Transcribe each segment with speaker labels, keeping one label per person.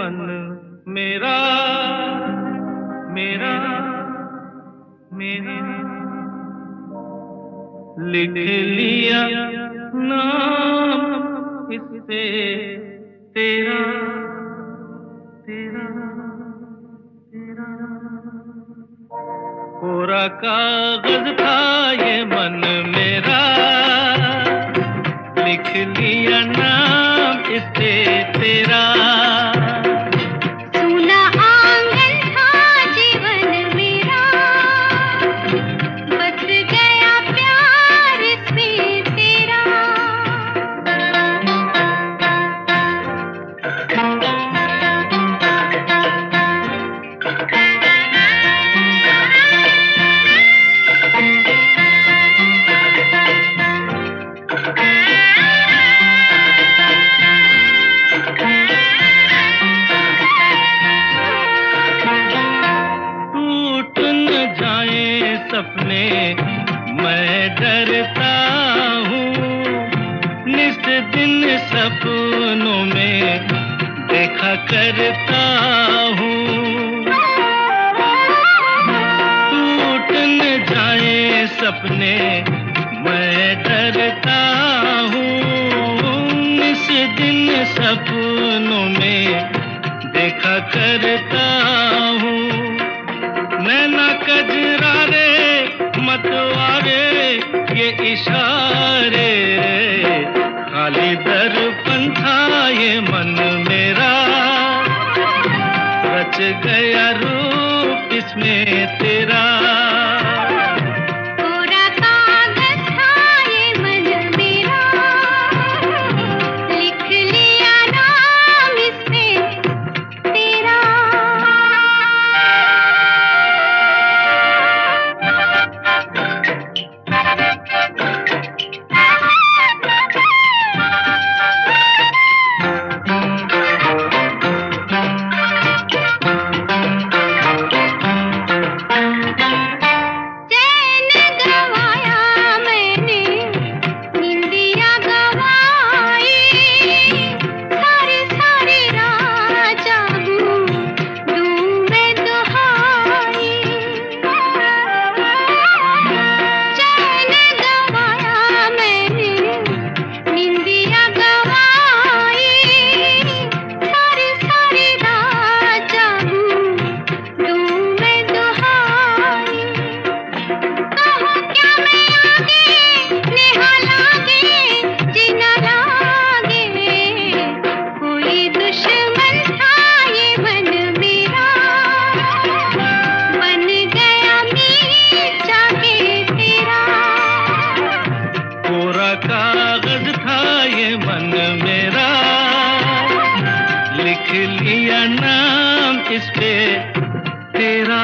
Speaker 1: मन मेरा मेरा मेरा लिख लिया नाम इस पे तेरा तेरा तेरा। कोरा कागज था ये मन मेरा, लिख लिया नाम इस पे तेरा।
Speaker 2: सूना आंगन था जीवन मेरा, बस गया प्यार इसमें तेरा।
Speaker 1: सपने मैं डरता हूँ, निस दिन सपनों में देखा करता हूँ। टूट न जाए सपने मैं डरता हूँ, निस दिन सपनों में देखा करता हूँ। नैना कजरारे मतवारे ये इशारे, खाली दर्पण था ये मन मेरा, रच गया रूप इसमें तेरा।
Speaker 2: कोरा कागज था ये मन मेरा, लिख लिया नाम इसमें तेरा।
Speaker 1: कागज था ये मन मेरा, लिख लिया नाम इस पे तेरा।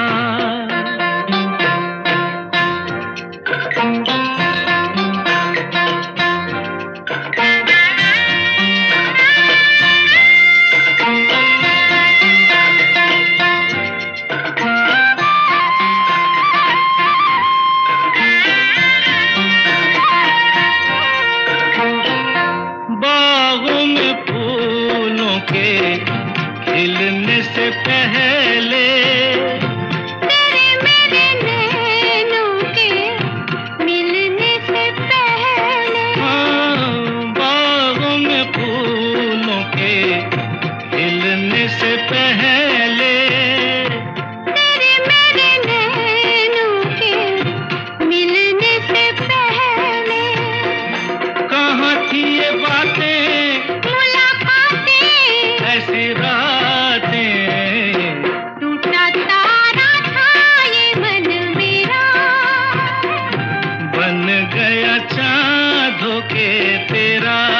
Speaker 1: खिलने से पहले
Speaker 2: तेरे मेरे नैनों के मिलने से पहले,
Speaker 1: हाँ, बागों में फूलों के खिलने से पहले,
Speaker 2: तेरे मेरे नैनों के मिलने से पहले,
Speaker 1: कहाँ थी ये बातें
Speaker 2: मुलाकातें
Speaker 1: ऐसी रातें,
Speaker 2: टूटा तारा था ये मन मेरा,
Speaker 1: बन गया चाँद होके तेरा।